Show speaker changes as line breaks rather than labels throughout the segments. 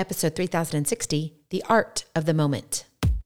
episode 3060, The Art of the Moment.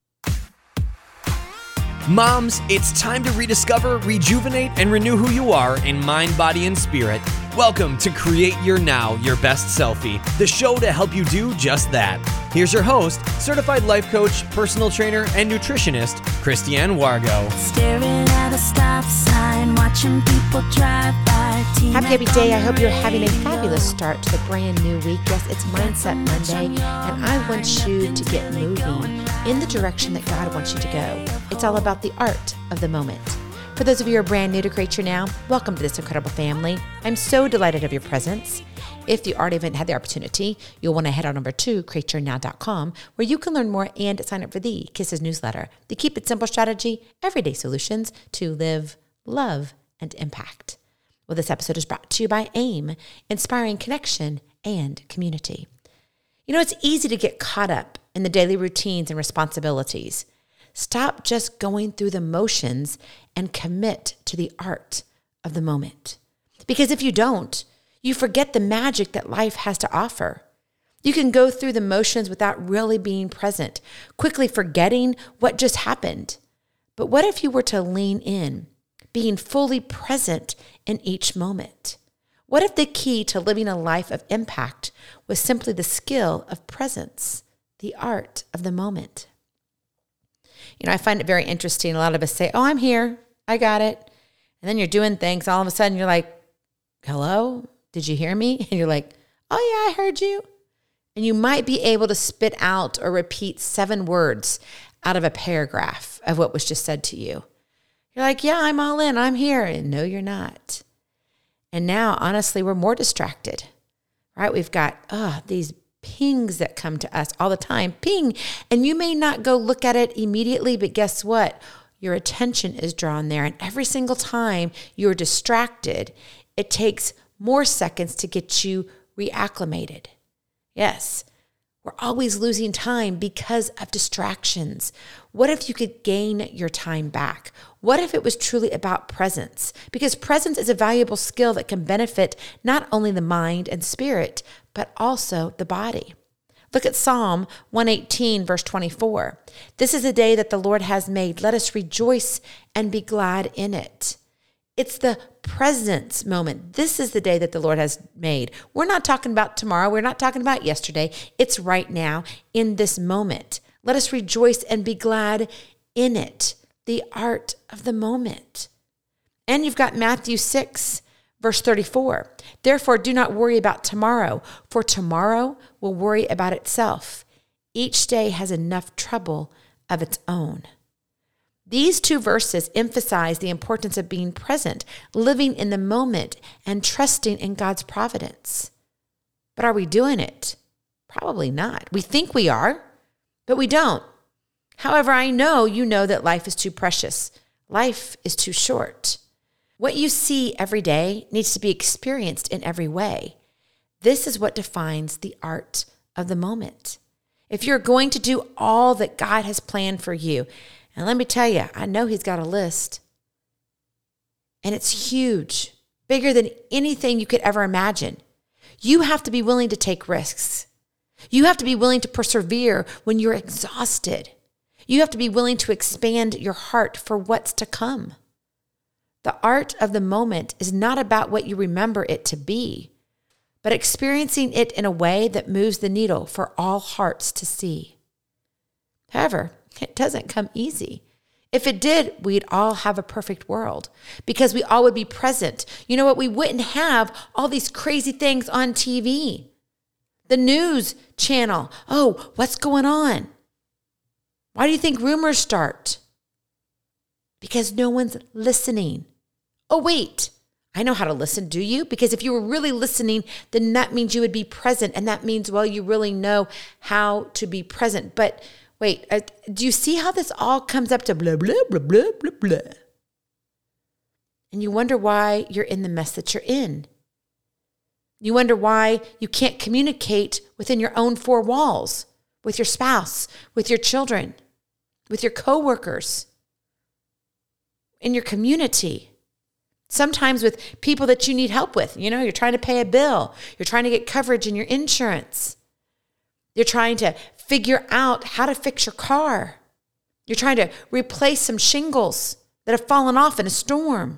Moms, it's time to rediscover, rejuvenate, and renew who you are in mind, body, and spirit. Welcome to Create Your Now, Your Best Selfie, the show to help you do just that. Here's your host, certified life coach, personal trainer, and nutritionist, Christiane Wargo.
Staring at a stop sign, watching people drive by.
Happy day. I hope you're having a fabulous start to the brand new week. Yes, it's Mindset Monday, and I want you to get moving in the direction that God wants you to go. It's all about the art of the moment. For those of you who are brand new to Create Your Now, welcome to this incredible family. I'm so delighted of your presence. If you already haven't had the opportunity, you'll want to head on over to createyournow.com, where you can learn more and sign up for the Kisses newsletter, the Keep It Simple strategy, everyday solutions to live, love, and impact. Well, this episode is brought to you by AIM, inspiring connection and community. You know, it's easy to get caught up in the daily routines and responsibilities. Stop just going through the motions and commit to the art of the moment. Because if you don't, you forget the magic that life has to offer. You can go through the motions without really being present, quickly forgetting what just happened. But what if you were to lean in, being fully present in each moment? What if the key to living a life of impact was simply the skill of presence, the art of the moment? You know, I find it very interesting. A lot of us say, oh, I'm here. I got it. And then you're doing things. All of a sudden you're like, hello? Did you hear me? And you're like, oh yeah, I heard you. And you might be able to spit out or repeat 7 words out of a paragraph of what was just said to you. You're like, yeah, I'm all in. I'm here. And no, you're not. And now, honestly, we're more distracted, right? We've got these pings that come to us all the time. Ping. And you may not go look at it immediately, but guess what? Your attention is drawn there. And every single time you're distracted, it takes more seconds to get you reacclimated. Yes, we're always losing time because of distractions. What if you could gain your time back? What if it was truly about presence? Because presence is a valuable skill that can benefit not only the mind and spirit, but also the body. Look at Psalm 118, verse 24. This is the day that the Lord has made. Let us rejoice and be glad in it. It's the presence moment. This is the day that the Lord has made. We're not talking about tomorrow. We're not talking about yesterday. It's right now in this moment. Let us rejoice and be glad in it. The art of the moment. And you've got Matthew 6, verse 34. Therefore, do not worry about tomorrow, for tomorrow will worry about itself. Each day has enough trouble of its own. These 2 verses emphasize the importance of being present, living in the moment, and trusting in God's providence. But are we doing it? Probably not. We think we are, but we don't. However, I know you know that life is too precious. Life is too short. What you see every day needs to be experienced in every way. This is what defines the art of the moment. If you're going to do all that God has planned for you, and let me tell you, I know He's got a list. And it's huge, bigger than anything you could ever imagine. You have to be willing to take risks. You have to be willing to persevere when you're exhausted. You have to be willing to expand your heart for what's to come. The art of the moment is not about what you remember it to be, but experiencing it in a way that moves the needle for all hearts to see. However, it doesn't come easy. If it did, we'd all have a perfect world because we all would be present. You know what? We wouldn't have all these crazy things on TV. The news channel. Oh, what's going on? Why do you think rumors start? Because no one's listening. Oh, wait, I know how to listen, do you? Because if you were really listening, then that means you would be present. And that means, well, you really know how to be present. But wait, do you see how this all comes up to blah, blah, blah, blah, blah, blah? And you wonder why you're in the mess that you're in. You wonder why you can't communicate within your own 4 walls, with your spouse, with your children, with your coworkers, in your community. Sometimes with people that you need help with. You know, you're trying to pay a bill. You're trying to get coverage in your insurance. You're trying to figure out how to fix your car. You're trying to replace some shingles that have fallen off in a storm.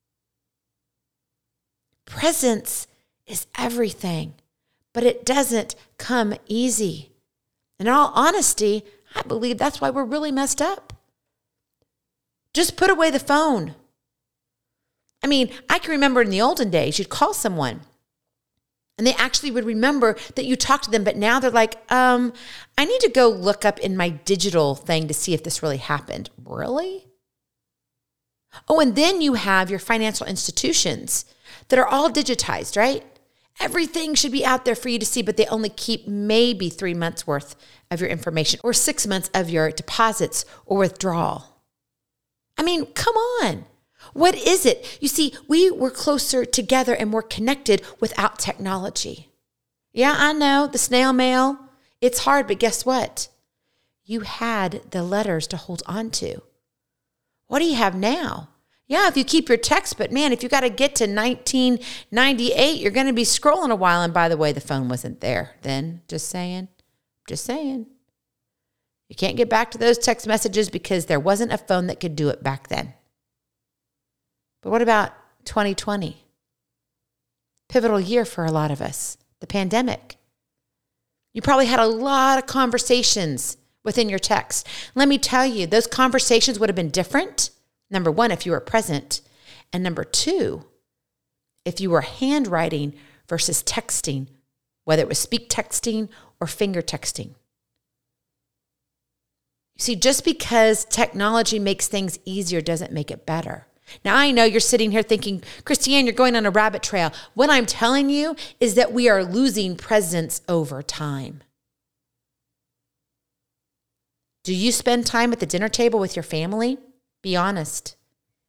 Presence is everything, but it doesn't come easy. In all honesty, I believe that's why we're really messed up. Just put away the phone. I mean, I can remember in the olden days, you'd call someone and they actually would remember that you talked to them, but now they're like, I need to go look up in my digital thing to see if this really happened. Really? Oh, and then you have your financial institutions that are all digitized, right? Everything should be out there for you to see, but they only keep maybe 3 months worth of your information or 6 months of your deposits or withdrawal. I mean, come on. What is it? You see, we were closer together and more connected without technology. Yeah, I know, the snail mail, it's hard, but guess what? You had the letters to hold on to. What do you have now? Yeah, if you keep your text, but man, if you got to get to 1998, you're going to be scrolling a while. And by the way, the phone wasn't there then. Just saying. You can't get back to those text messages because there wasn't a phone that could do it back then. But what about 2020? Pivotal year for a lot of us, the pandemic. You probably had a lot of conversations within your text. Let me tell you, those conversations would have been different. Number one, if you were present. And number two, if you were handwriting versus texting, whether it was speak texting or finger texting. You see, just because technology makes things easier doesn't make it better. Now, I know you're sitting here thinking, Christiane, you're going on a rabbit trail. What I'm telling you is that we are losing presence over time. Do you spend time at the dinner table with your family? Be honest.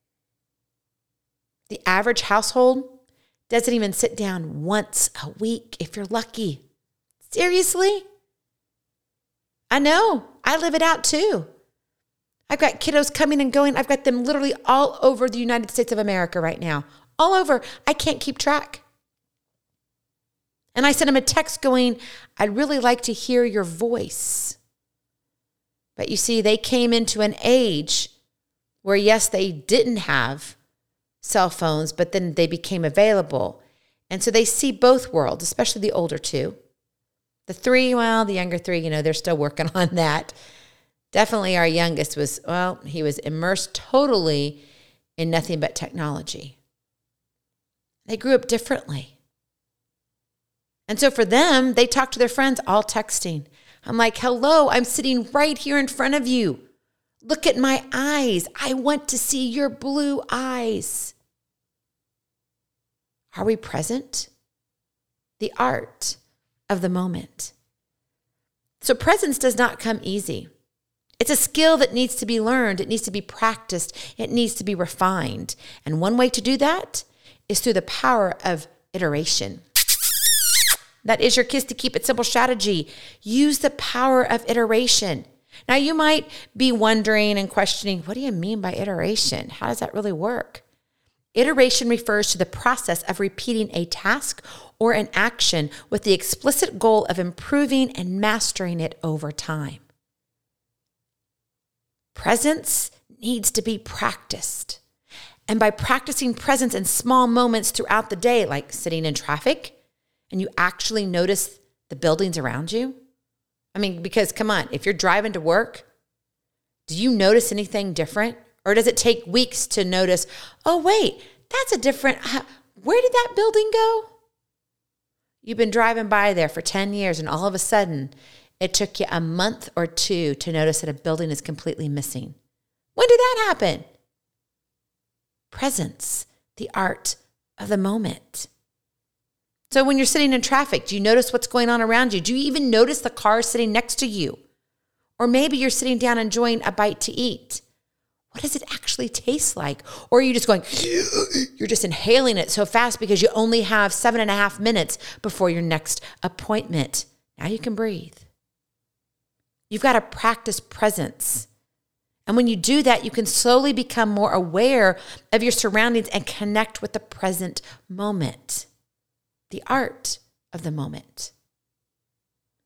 The average household doesn't even sit down once a week if you're lucky. Seriously? I know. I live it out too. I've got kiddos coming and going. I've got them literally all over the United States of America right now. All over. I can't keep track. And I sent them a text going, I'd really like to hear your voice. But you see, they came into an age where, yes, they didn't have cell phones, but then they became available. And so they see both worlds, especially the older two. The three, well, the younger three, they're still working on that. Definitely our youngest he was immersed totally in nothing but technology. They grew up differently. And so for them, they talk to their friends all texting. I'm like, hello, I'm sitting right here in front of you. Look at my eyes. I want to see your blue eyes. Are we present? The art of the moment. So presence does not come easy. It's a skill that needs to be learned. It needs to be practiced. It needs to be refined. And one way to do that is through the power of iteration. That is your Kiss to Keep It Simple strategy. Use the power of iteration. Now, you might be wondering and questioning, what do you mean by iteration? How does that really work? Iteration refers to the process of repeating a task or an action with the explicit goal of improving and mastering it over time. Presence needs to be practiced. And by practicing presence in small moments throughout the day, like sitting in traffic, and you actually notice the buildings around you. I mean, because come on, if you're driving to work, do you notice anything different? Or does it take weeks to notice, oh, wait, that's a different, where did that building go? You've been driving by there for 10 years and all of a sudden it took you a month or two to notice that a building is completely missing. When did that happen? Presence, the art of the moment. So when you're sitting in traffic, do you notice what's going on around you? Do you even notice the car sitting next to you? Or maybe you're sitting down enjoying a bite to eat. What does it actually taste like? Or are you just going, you're just inhaling it so fast because you only have 7.5 minutes before your next appointment. Now you can breathe. You've got to practice presence. And when you do that, you can slowly become more aware of your surroundings and connect with the present moment. The art of the moment.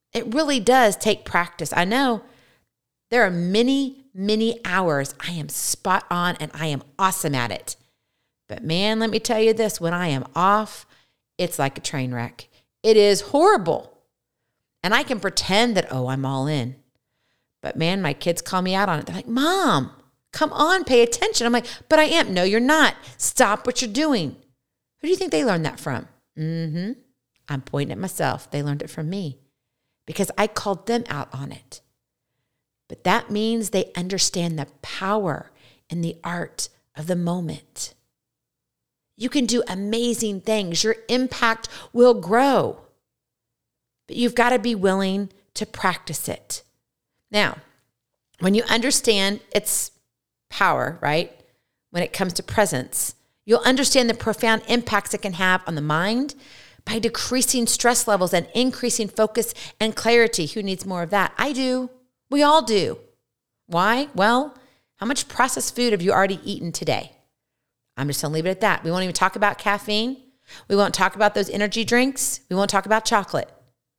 It really does take practice. I know there are many, many hours I am spot on and I am awesome at it. But man, let me tell you this, when I am off, it's like a train wreck. It is horrible. And I can pretend that, I'm all in. But man, my kids call me out on it. They're like, Mom, come on, pay attention. I'm like, but I am. No, you're not. Stop what you're doing. Who do you think they learned that from? I'm pointing at myself. They learned it from me because I called them out on it. But that means they understand the power and the art of the moment. You can do amazing things. Your impact will grow. But you've got to be willing to practice it. Now, when you understand its power, right? When it comes to presence, you'll understand the profound impacts it can have on the mind by decreasing stress levels and increasing focus and clarity. Who needs more of that? I do. We all do. Why? Well, how much processed food have you already eaten today? I'm just going to leave it at that. We won't even talk about caffeine. We won't talk about those energy drinks. We won't talk about chocolate.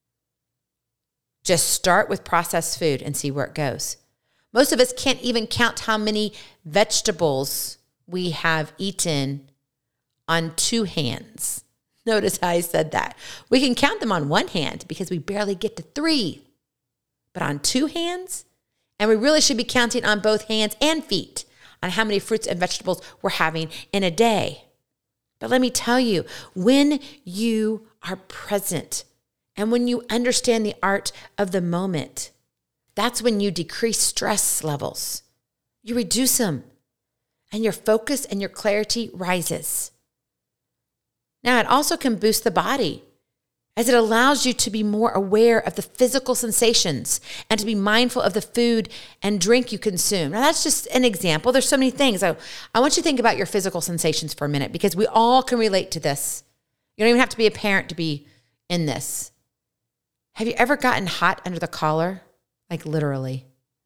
Just start with processed food and see where it goes. Most of us can't even count how many vegetables we have eaten on 2 hands. Notice how I said that. We can count them on 1 hand because we barely get to 3. But on 2 hands? And we really should be counting on both hands and feet on how many fruits and vegetables we're having in a day. But let me tell you, when you are present and when you understand the art of the moment, that's when you decrease stress levels. You reduce them, and your focus and your clarity rises. Now, it also can boost the body as it allows you to be more aware of the physical sensations and to be mindful of the food and drink you consume. Now, that's just an example. There's so many things. I want you to think about your physical sensations for a minute because we all can relate to this. You don't even have to be a parent to be in this. Have you ever gotten hot under the collar? Like literally.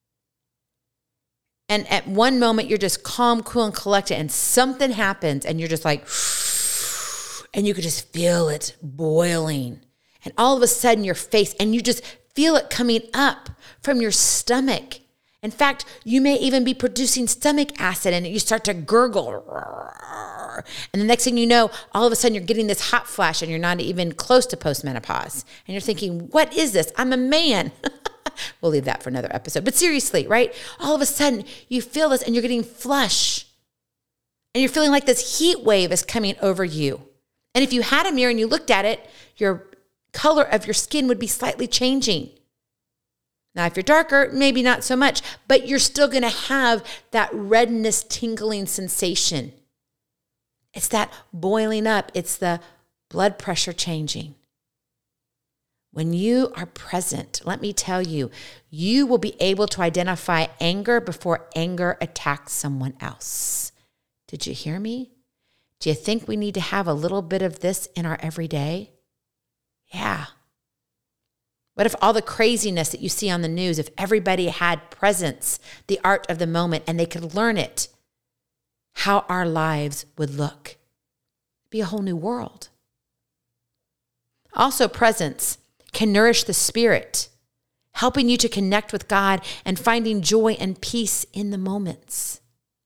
And at one moment, you're just calm, cool, and collected, and something happens, and you're just like, and you could just feel it boiling. And all of a sudden, your face, and you just feel it coming up from your stomach. In fact, you may even be producing stomach acid, and you start to gurgle. And the next thing you know, all of a sudden, you're getting this hot flash, and you're not even close to postmenopause. And you're thinking, what is this? I'm a man. We'll leave that for another episode. But seriously, right? All of a sudden, you feel this and you're getting flush. And you're feeling like this heat wave is coming over you. And if you had a mirror and you looked at it, your color of your skin would be slightly changing. Now, if you're darker, maybe not so much, but you're still going to have that redness, tingling sensation. It's that boiling up. It's the blood pressure changing. When you are present, let me tell you, you will be able to identify anger before anger attacks someone else. Did you hear me? Do you think we need to have a little bit of this in our everyday? Yeah. What if all the craziness that you see on the news, if everybody had presence, the art of the moment, and they could learn it, how our lives would look? It'd be a whole new world. Also, presence can nourish the spirit, helping you to connect with God and finding joy and peace in the moments.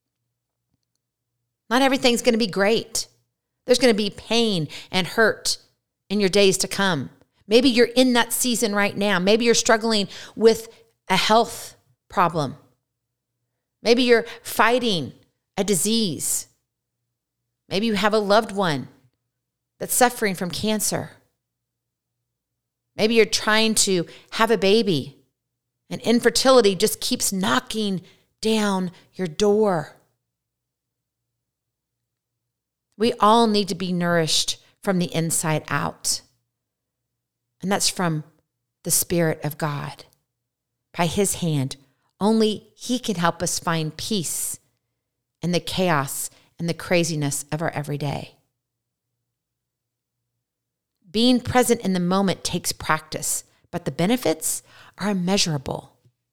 Not everything's going to be great. There's going to be pain and hurt in your days to come. Maybe you're in that season right now. Maybe you're struggling with a health problem. Maybe you're fighting a disease. Maybe you have a loved one that's suffering from cancer. Maybe you're trying to have a baby and infertility just keeps knocking down your door. We all need to be nourished from the inside out. And that's from the Spirit of God. By His hand, only He can help us find peace in the chaos and the craziness of our everyday. Being present in the moment takes practice, but the benefits are immeasurable.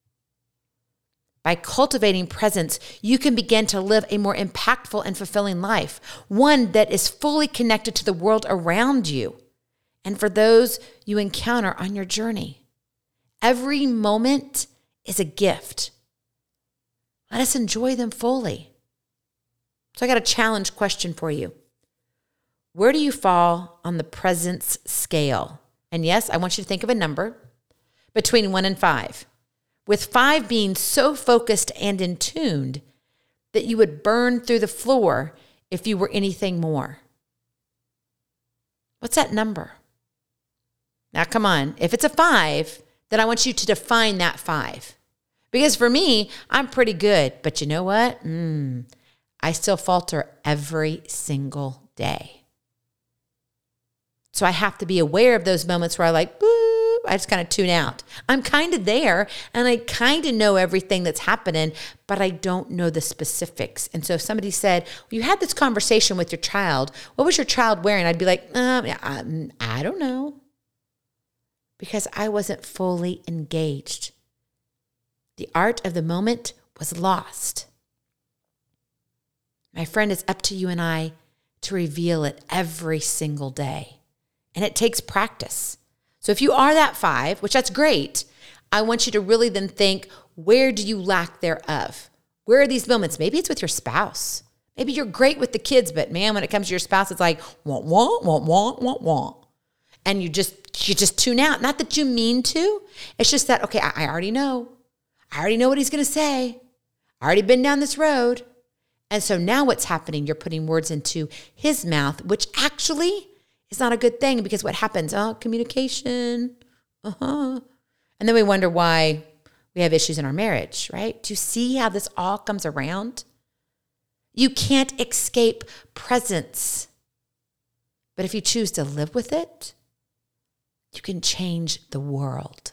By cultivating presence, you can begin to live a more impactful and fulfilling life, one that is fully connected to the world around you and for those you encounter on your journey. Every moment is a gift. Let us enjoy them fully. So I got a challenge question for you. Where do you fall on the presence scale? And yes, I want you to think of a number between 1 and 5, with 5 being so focused and in tuned that you would burn through the floor if you were anything more. What's that number? Now, come on. If it's a 5, then I want you to define that 5. Because for me, I'm pretty good. But you know what? I still falter every single day. So I have to be aware of those moments where I just kind of tune out. I'm kind of there and I kind of know everything that's happening, but I don't know the specifics. And so if somebody said, well, you had this conversation with your child, what was your child wearing? I'd be like, I don't know. Because I wasn't fully engaged. The art of the moment was lost. My friend, it's up to you and I to reveal it every single day. And it takes practice. So if you are that 5, which that's great, I want you to really then think, where do you lack thereof? Where are these moments? Maybe it's with your spouse. Maybe you're great with the kids, but man, when it comes to your spouse, it's like, want, want, want, want, want, want. And you just tune out. Not that you mean to. It's just that, okay, I already know. I already know what he's going to say. I already been down this road. And so now what's happening? You're putting words into his mouth, which actually is not a good thing because what happens? Communication. And then we wonder why we have issues in our marriage, right? Do you see how this all comes around? You can't escape presence. But if you choose to live with it, you can change the world.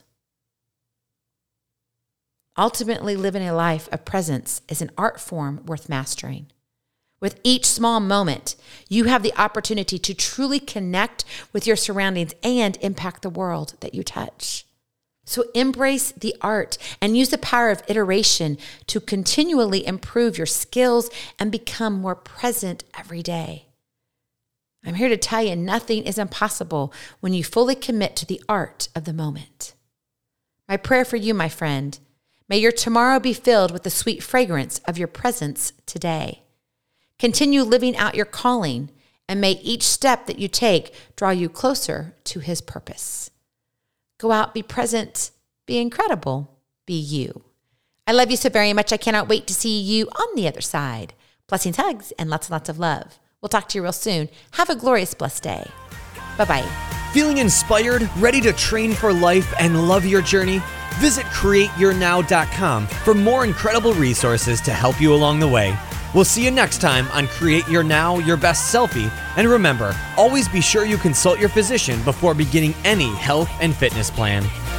Ultimately, living a life of presence is an art form worth mastering. With each small moment, you have the opportunity to truly connect with your surroundings and impact the world that you touch. So embrace the art and use the power of iteration to continually improve your skills and become more present every day. I'm here to tell you nothing is impossible when you fully commit to the art of the moment. My prayer for you, my friend, may your tomorrow be filled with the sweet fragrance of your presence today. Continue living out your calling, and may each step that you take draw you closer to his purpose. Go out, be present, be incredible, be you. I love you so very much. I cannot wait to see you on the other side. Blessings, hugs, and lots and lots of love. We'll talk to you real soon. Have a glorious, blessed day. Bye-bye.
Feeling inspired, ready to train for life and love your journey? Visit CreateYourNow.com for more incredible resources to help you along the way. We'll see you next time on Create Your Now, Your Best Selfie. And remember, always be sure you consult your physician before beginning any health and fitness plan.